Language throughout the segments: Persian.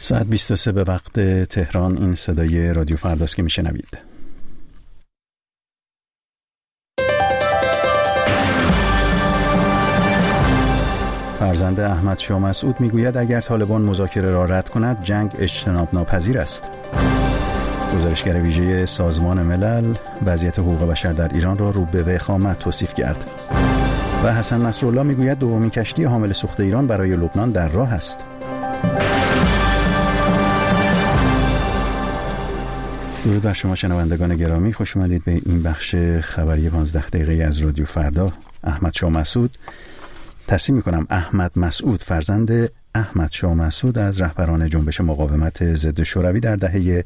ساعت 23 به وقت تهران. این صدای رادیو فرداست که میشنوید. فرزند احمد شاه مسعود میگوید اگر طالبان مذاکره را رد کند جنگ اجتناب ناپذیر است. گزارشگر ویژه سازمان ملل وضعیت حقوق بشر در ایران را رو به وخامت توصیف کرد. و حسن نصرالله میگوید دومین کشتی حامل سوخت ایران برای لبنان در راه است. درود بر شما شنوندگان گرامی، خوش اومدید به این بخش خبری 15 دقیقه از رادیو فردا. احمد شاه مسعود، تصحیح میکنم احمد مسعود، فرزند احمد شاه مسعود از رهبران جنبش مقاومت ضد شوروی در دهه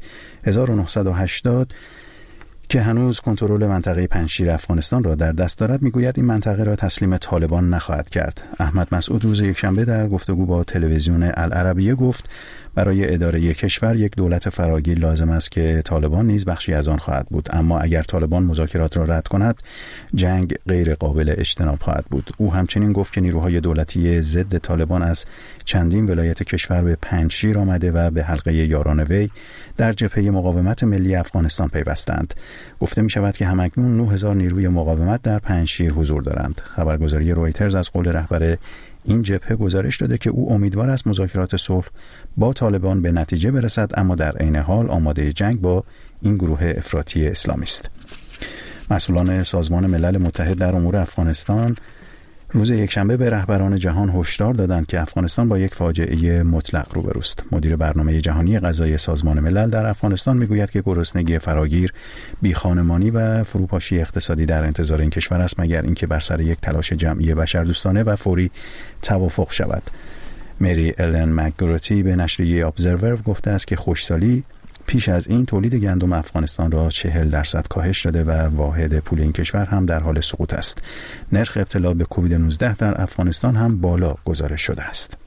1980 که هنوز کنترل منطقه پنجشیر افغانستان را در دست دارد، میگوید این منطقه را تسلیم طالبان نخواهد کرد. احمد مسعود روز یکشنبه در گفتگو با تلویزیون العربیه گفت برای اداره یک کشور یک دولت فراگیر لازم است که طالبان نیز بخشی از آن خواهد بود، اما اگر طالبان مذاکرات را رد کند جنگ غیر قابل اجتناب خواهد بود. او همچنین گفت که نیروهای دولتی ضد طالبان از چندین ولایت کشور به پنجشیر آمده و به حلقه یاران وی در جبهه مقاومت ملی افغانستان پیوستند. گفته می شود که همکنون 9000 نیروی مقاومت در پنجشیر حضور دارند. خبرگزاری رویترز از قول رهبر این جبهه گزارش داده که او امیدوار است مذاکرات صلح با طالبان به نتیجه برسد، اما در عین حال آماده جنگ با این گروه افراطی اسلامی است. مسئولان سازمان ملل متحد در امور افغانستان روز یکشنبه به رهبران جهان هشدار دادند که افغانستان با یک فاجعه مطلق روبروست. مدیر برنامه جهانی غذایی سازمان ملل در افغانستان میگوید که گرسنگی فراگیر، بیخانمانی و فروپاشی اقتصادی در انتظار این کشور است مگر اینکه بر سر یک تلاش جمعی بشردوستانه و فوری توافق شود. مری الن مکگروتی به نشریه ابزرور گفته است که خشکسالی پیش از این تولید گندم افغانستان را 40% کاهش داده و واحد پول این کشور هم در حال سقوط است. نرخ ابتلا به کووید 19 در افغانستان هم بالا گزارش شده است.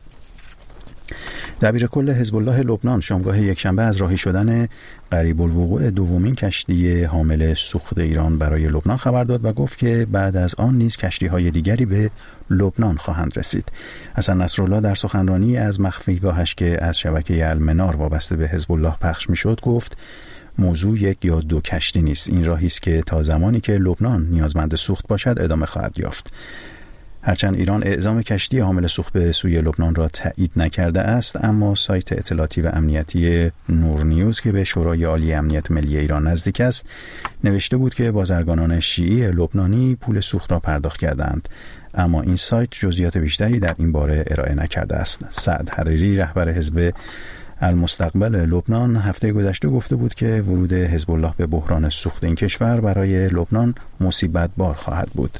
دبیر کل حزب الله لبنان شامگاه یکشنبه از راهی شدن قریب الوقوع دومین کشتی حامل سوخت ایران برای لبنان خبر داد و گفت که بعد از آن نیز کشتی‌های دیگری به لبنان خواهند رسید. حسن نصرالله در سخنرانی از مخفیگاهش که از شبکه المنار وابسته به حزب الله پخش می‌شد گفت موضوع یک یا دو کشتی نیست، این راهی است که تا زمانی که لبنان نیازمند سوخت باشد ادامه خواهد یافت. هرچند ایران اعزام کشتی حامل سوخت به سوی لبنان را تایید نکرده است، اما سایت اطلاعاتی و امنیتی نور نیوز که به شورای عالی امنیت ملی ایران نزدیک است نوشته بود که بازرگانان شیعی لبنانی پول سوخت را پرداخت کردند، اما این سایت جزئیات بیشتری در این باره ارائه نکرده است. سعد حریری رهبر حزب المستقبل لبنان هفته گذشته گفته بود که ورود حزب الله به بحران سوخت این کشور برای لبنان مصیبت بار خواهد بود.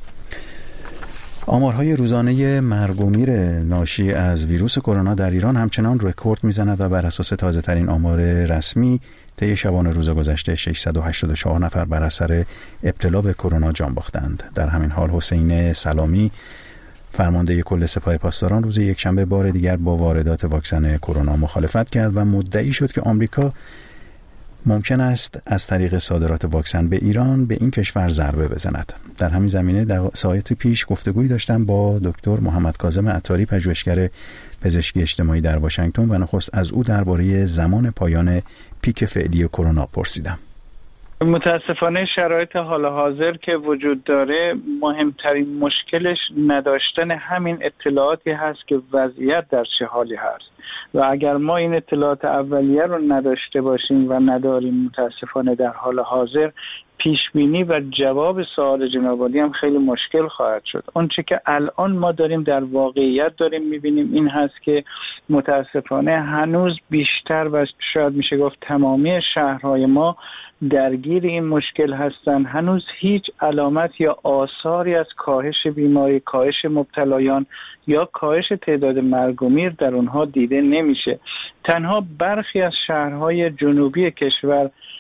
آمارهای روزانه مرگ و میر ناشی از ویروس کرونا در ایران همچنان رکورد میزند و بر اساس تازه ترین آمار رسمی طی شبانه روز گذشته 684 نفر بر اثر ابتلا به کرونا جان باختند. در همین حال حسین سلامی فرمانده کل سپاه پاسداران روز یکشنبه بار دیگر با واردات واکسن کرونا مخالفت کرد و مدعی شد که آمریکا ممکن است از طریق صادرات واکسن به ایران به این کشور ضربه بزند. در همین زمینه در ساعت پیش گفتگویی داشتم با دکتر محمد کاظم عطاری، پژوهشگر پزشکی اجتماعی در واشنگتن و نخست از او درباره زمان پایان پیک فعلی کرونا پرسیدم. متاسفانه شرایط حال حاضر که وجود داره مهمترین مشکلش نداشتن همین اطلاعاتی هست که وضعیت در چه حالی هست و اگر ما این اطلاعات اولیه رو نداشته باشیم و نداریم متاسفانه در حال حاضر پیشبینی و جواب سوال جناب عالی هم خیلی مشکل خواهد شد. اونچه که الان ما داریم در واقعیت داریم میبینیم این هست که متاسفانه هنوز بیشتر و شاید میشه گفت تمامی شهرهای ما درگیر این مشکل هستند. هنوز هیچ علامت یا آثاری از کاهش بیماری، کاهش مبتلایان یا کاهش تعداد مرگ و میر در اونها دیده نمیشه. تنها برخی از شهرهای جنوبی کشور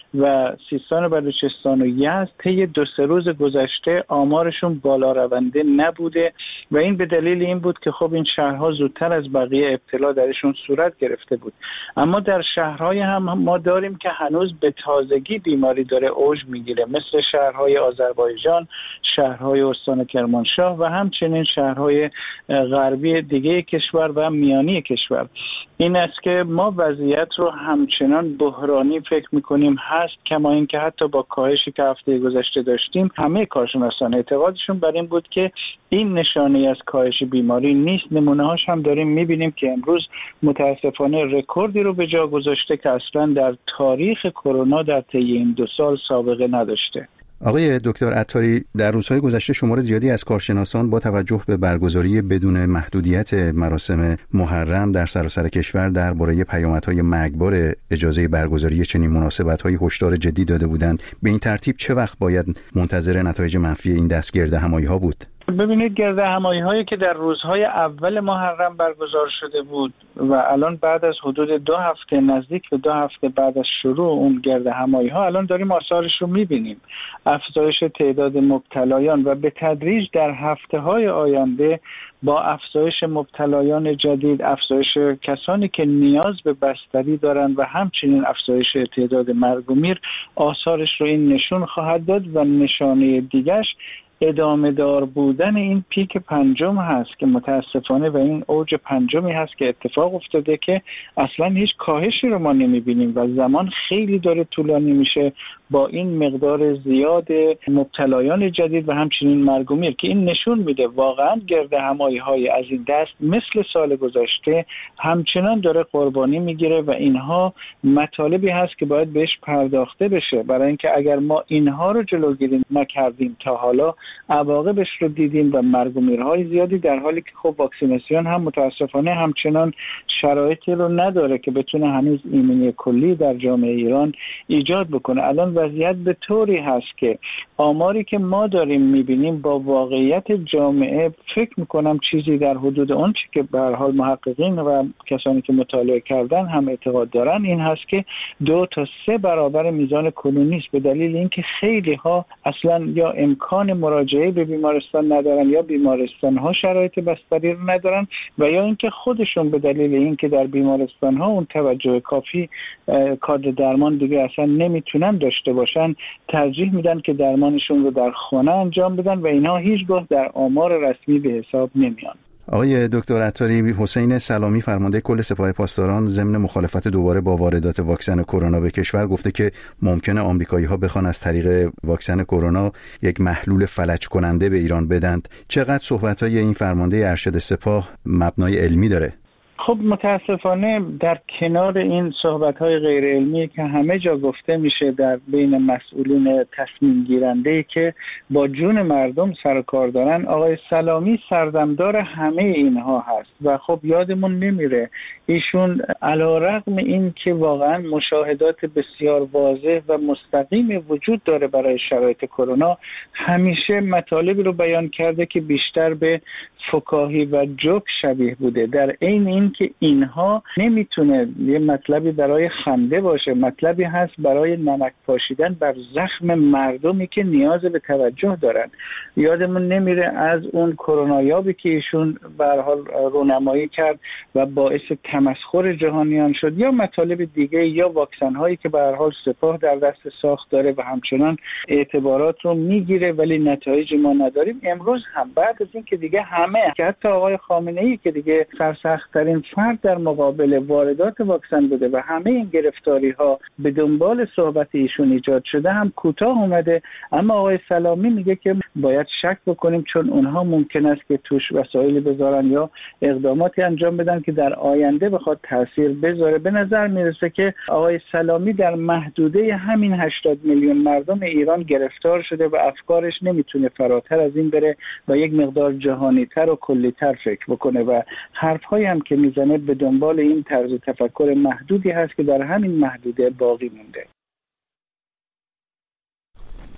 و سیستان و بلوچستان و یزد طی 2-3 روز گذشته آمارشون بالا رونده نبوده و این به دلیل این بود که خب این شهرها زودتر از بقیه ابتلا درشون صورت گرفته بود. اما در شهرهای هم ما داریم که هنوز به تازگی بیماری داره اوج میگیره، مثل شهرهای آذربایجان، شهرهای استان کرمانشاه و همچنین شهرهای غربی دیگه کشور و میانی کشور. این است که ما وضعیت رو همچنان بحرانی فکر میکنیم هست، کما اینکه حتی با کاهشی که هفته گذشته داشتیم همه کارشناسان اعتقادشون بر این بود که این نشانه از کاهش بیماری نیست. نمونه‌هاش هم داریم میبینیم که امروز متاسفانه رکوردی رو به جا گذاشته که اصلا در تاریخ کرونا در طی این 2 سال سابقه نداشته. آقای دکتر عطاری، در روزهای گذشته شمار زیادی از کارشناسان با توجه به برگزاری بدون محدودیت مراسم محرم در سراسر کشور درباره پیامدهای مرگبار اجازه برگزاری چنین مناسبت‌های هشدار جدی داده بودند. به این ترتیب چه وقت باید منتظر نتایج منفی این دستگرد همایی‌ها بود؟ ببینید، گرد همایی هایی که در روزهای اول محرم برگزار شده بود و الان بعد از حدود 2 هفته، نزدیک به 2 هفته بعد از شروع اون گرد همایی ها، الان داریم آثارش رو میبینیم، افزایش تعداد مبتلایان و به تدریج در هفته های آینده با افزایش مبتلایان جدید، افزایش کسانی که نیاز به بستری دارند و همچنین افزایش تعداد مرگ و میر، آثارش رو این نشون خواهد داد و نشانه دیگرش ادامه دار بودن این پیک 5 هست که متاسفانه و این اوج 5 هست که اتفاق افتاده که اصلا هیچ کاهشی رو ما نمیبینیم و زمان خیلی داره طولانی میشه با این مقدار زیاد مبتلایان جدید و همچنین مرگ و میر که این نشون میده واقعا گرد همایی های از این دست مثل سال گذشته همچنان داره قربانی میگیره و اینها مطالبی هست که باید بهش پرداخته بشه، برای اینکه اگر ما اینها رو جلوگیری نکردیم تا حالا عواقبش رو دیدیم و مرگ و میرهای زیادی، در حالی که خب واکسیناسیون هم متاسفانه همچنان شرایطی رو نداره که بتونه هنوز ایمنی کلی در جامعه ایران ایجاد بکنه. الان وضعیت به طوری هست که آماری که ما داریم میبینیم با واقعیت جامعه فکر میکنم چیزی در حدود اون چی که به هر حال محققین و کسانی که مطالعه کردن هم اعتقاد دارن این هست که 2 تا 3 برابر میزان کنونی است، به دلیل اینکه خیلی ها اصلا یا امکان مراجعه به بیمارستان ندارن یا بیمارستان ها شرایط بستری رو ندارن و یا اینکه خودشون به دلیل اینکه در بیمارستان ها اون توجه کافی کادر درمان دیگه اصلا نمیتونن داشته باشن، ترجیح میدن که درمانشون رو در خانه انجام بدن و اینها هیچگاه در آمار رسمی به حساب نمیان. آقای دکتر عطاری، حسین سلامی فرمانده کل سپاه پاسداران ضمن مخالفت دوباره با واردات واکسن کرونا به کشور گفته که ممکنه آمریکایی‌ها بخوان از طریق واکسن کرونا یک محلول فلج کننده به ایران بدند. چقدر صحبت‌های این فرمانده ارشد سپاه مبنای علمی داره؟ خب متاسفانه در کنار این صحبت‌های غیر علمی که همه جا گفته میشه در بین مسئولین تصمیم گیرنده که با جون مردم سر و کار دارن، آقای سلامی سردمدار همه اینها هست و خب یادمون نمیره ایشون علیرغم این که واقعا مشاهدات بسیار واضح و مستقیم وجود داره برای شرایط کرونا، همیشه مطالبی رو بیان کرده که بیشتر به فکاهی و جوک شبیه بوده، در عین این که اینها نمیتونه یه مطلبی برای خنده باشه، مطلبی هست برای نمک پاشیدن بر زخم مردمی که نیاز به توجه دارن. یادمون نمیره از اون کرونایابی که ایشون به هر حال رونمایی کرد و باعث تمسخر جهانیان شد، یا مطالب دیگه، یا واکسن هایی که به هر حال سپاه در دست ساخت داره و همچنان اعتبارات رو میگیره ولی نتایج ما نداریم. امروز هم بعد از این که دیگه همه که حتی آقای خامنه‌ای که دیگه سرسخت‌ترین فرد در مقابل واردات واکسن بوده و همه این گرفتاری ها به دنبال صحبت ایشون ایجاد شده هم کوتاه اومده، اما آقای سلامی میگه که باید شک بکنیم چون اونها ممکن است که توش وسایل بذارن یا اقداماتی انجام بدن که در آینده بخواد تاثیر بذاره. به نظر میرسه که آقای سلامی در محدوده همین 80 میلیون مردم ایران گرفتار شده و افکارش نمیتونه فراتر از این بره و یک مقدار جهانی‌تر و کلی‌تر فکر بکنه و حرف‌هایی هم که میزنه به دنبال این طرز تفکر محدودی هست که در همین محدوده باقی مونده.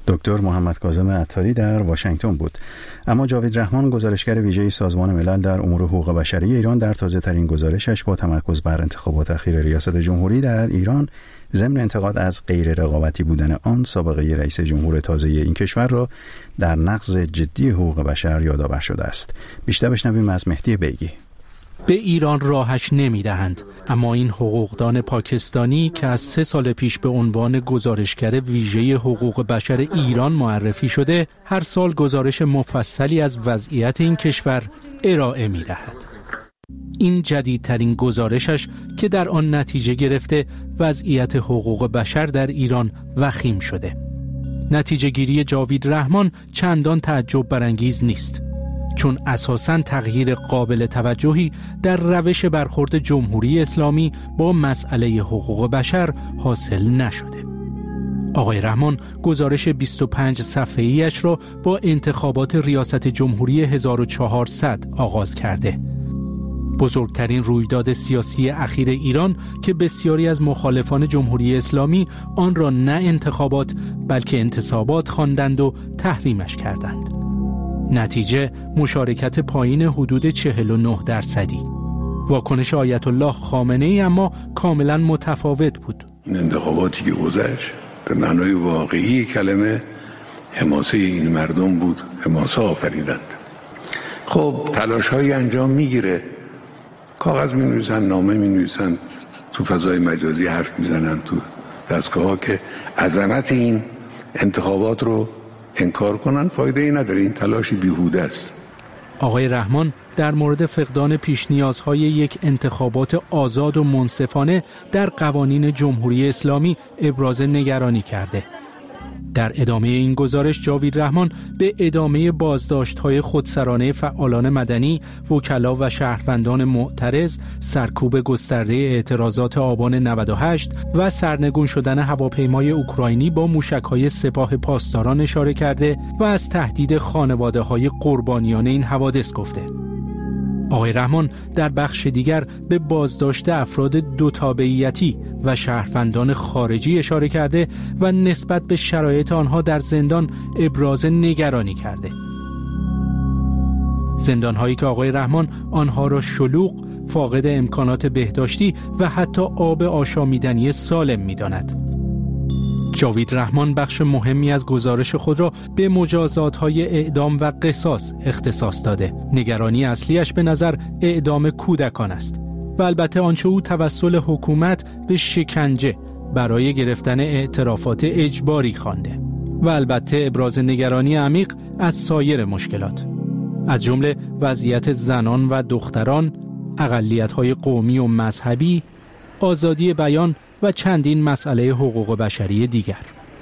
دکتر محمد کاظم عطاری در واشنگتن بود. اما جاوید رحمان، گزارشگر ویژه سازمان ملل در امور حقوق بشری ایران، در تازه‌ترین گزارشش با تمرکز بر انتخابات اخیر ریاست جمهوری در ایران ضمن انتقاد از غیر رقابتی بودن آن، سابقه رئیس جمهور تازه این کشور را در نقض جدی حقوق بشر یادآور شده است. بیشتر بشنویم از مهدی بیگی. به ایران راهش نمیدهند، اما این حقوقدان پاکستانی که از 3 سال پیش به عنوان گزارشگر ویژه حقوق بشر ایران معرفی شده، هر سال گزارش مفصلی از وضعیت این کشور ارائه می‌دهد. این جدیدترین گزارشش که در آن نتیجه گرفته وضعیت حقوق بشر در ایران وخیم شده. نتیجه گیری جاوید رحمان چندان تعجب برانگیز نیست، چون اساساً تغییر قابل توجهی در روش برخورد جمهوری اسلامی با مسئله حقوق بشر حاصل نشده. آقای رحمان گزارش 25 صفحه‌ایش را با انتخابات ریاست جمهوری 1400 آغاز کرده. بزرگترین رویداد سیاسی اخیر ایران که بسیاری از مخالفان جمهوری اسلامی آن را نه انتخابات بلکه انتصابات خواندند و تحریمش کردند. نتیجه مشارکت پایین حدود 49%. واکنش آیت الله خامنه ای اما کاملا متفاوت بود. این انتخاباتی که گذشت به معنای واقعی کلمه حماسه این مردم بود، حماسه آفریدند. خب تلاش‌هایی انجام میگیره، کاغذ می‌نویسن، نامه می‌نویسن، تو فضای مجازی حرف میزنن، تو دستگاه‌ها که عظمت این انتخابات رو انکار کنن، فایده ای نداره، این تلاشی بیهوده است. آقای رحمان در مورد فقدان پیش نیازهای یک انتخابات آزاد و منصفانه در قوانین جمهوری اسلامی ابراز نگرانی کرده. در ادامه این گزارش جاوید رحمان به ادامه بازداشت‌های خودسرانه فعالان مدنی، وکلا و شهروندان معترض، سرکوب گسترده اعتراضات آبان 98 و سرنگون شدن هواپیمای اوکراینی با موشک‌های سپاه پاسداران اشاره کرده و از تهدید خانواده‌های قربانیان این حوادث گفته. آقای رحمان در بخش دیگر به بازداشت افراد دوتابعیتی و شهروندان خارجی اشاره کرده و نسبت به شرایط آنها در زندان ابراز نگرانی کرده. زندان‌هایی که آقای رحمان آنها را شلوغ، فاقد امکانات بهداشتی و حتی آب آشامیدنی سالم می‌داند. جاوید رحمان بخش مهمی از گزارش خود را به مجازات‌های اعدام و قصاص اختصاص داده. نگرانی اصلیش به نظر اعدام کودکان است و البته آنچه او توسل حکومت به شکنجه برای گرفتن اعترافات اجباری خوانده و البته ابراز نگرانی عمیق از سایر مشکلات، از جمله وضعیت زنان و دختران، اقلیت‌های قومی و مذهبی، آزادی بیان و چندین مسئله حقوق بشری دیگر.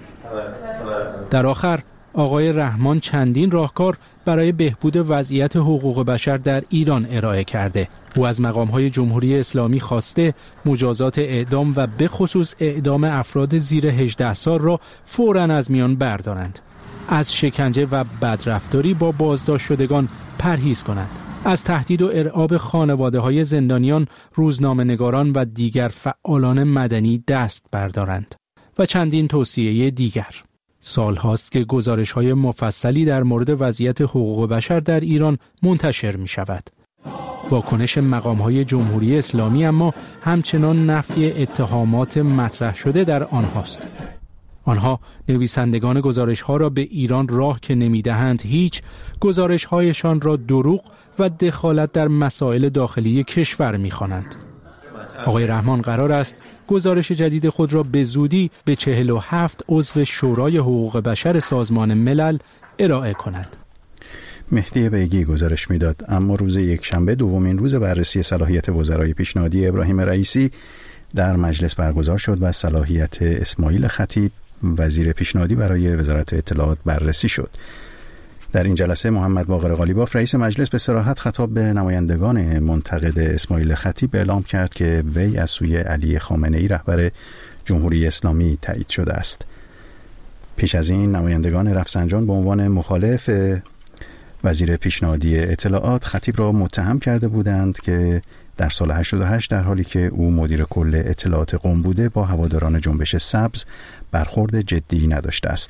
در آخر آقای رحمان چندین راهکار برای بهبود وضعیت حقوق بشر در ایران ارائه کرده. او از مقام‌های جمهوری اسلامی خواسته مجازات اعدام و به خصوص اعدام افراد زیر 18 سال را فوراً از میان بردارند. از شکنجه و بدرفتاری با بازداشت شدگان پرهیز کنند. از تهدید و ارعاب خانواده‌های زندانیان، روزنامه‌نگاران و دیگر فعالان مدنی دست بردارند و چندین توصیه دیگر. سال هاست که گزارش‌های مفصلی در مورد وضعیت حقوق بشر در ایران منتشر می‌شود. واکنش مقام‌های جمهوری اسلامی اما همچنان نفی اتهامات مطرح شده در آنهاست. آنها نویسندگان گزارش‌ها را به ایران راه که نمی‌دهند، هیچ گزارش‌هایشان را دروغ و دخالت در مسائل داخلی کشور می‌خوانند. آقای رحمان قرار است گزارش جدید خود را به زودی به 47 عضو شورای حقوق بشر سازمان ملل ارائه کند. مهدی بیگی گزارش میداد. اما روز یکشنبه دومین روز بررسی صلاحیت وزرای پیشنهادی ابراهیم رئیسی در مجلس برگزار شد و صلاحیت اسماعیل خطیب وزیر پیشنهادی برای وزارت اطلاعات بررسی شد. در این جلسه محمد باقر قالیباف رئیس مجلس به صراحت خطاب به نمایندگان منتقد اسماعیل خطیب اعلام کرد که وی از سوی علی خامنه‌ای رهبر جمهوری اسلامی تایید شده است. پیش از این نمایندگان رفسنجان به عنوان مخالف وزیر پیشنهادی اطلاعات خطیب را متهم کرده بودند که در سال 88 در حالی که او مدیر کل اطلاعات قم بوده با هواداران جنبش سبز برخورد جدی نداشته است.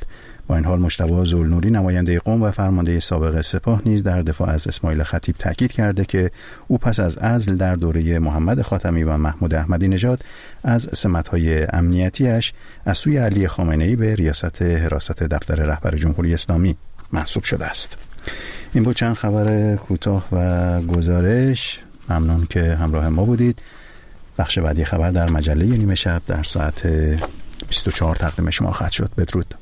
با این حال مجتبی ذوالنوری نماینده قم و فرمانده سابق سپاه نیز در دفاع از اسماعیل خطیب تاکید کرده که او پس از عزل در دوره محمد خاتمی و محمود احمدی نژاد از سمت‌های امنیتیش از سوی علی خامنه‌ای به ریاست حراست دفتر رهبر جمهوری اسلامی منصوب شده است. این بود چند خبر کوتاه و گزارش. ممنون که همراه ما بودید. بخش بعدی خبر در مجله نیمه شب در ساعت 24 تقدیم شما خواهد شد. بدرود.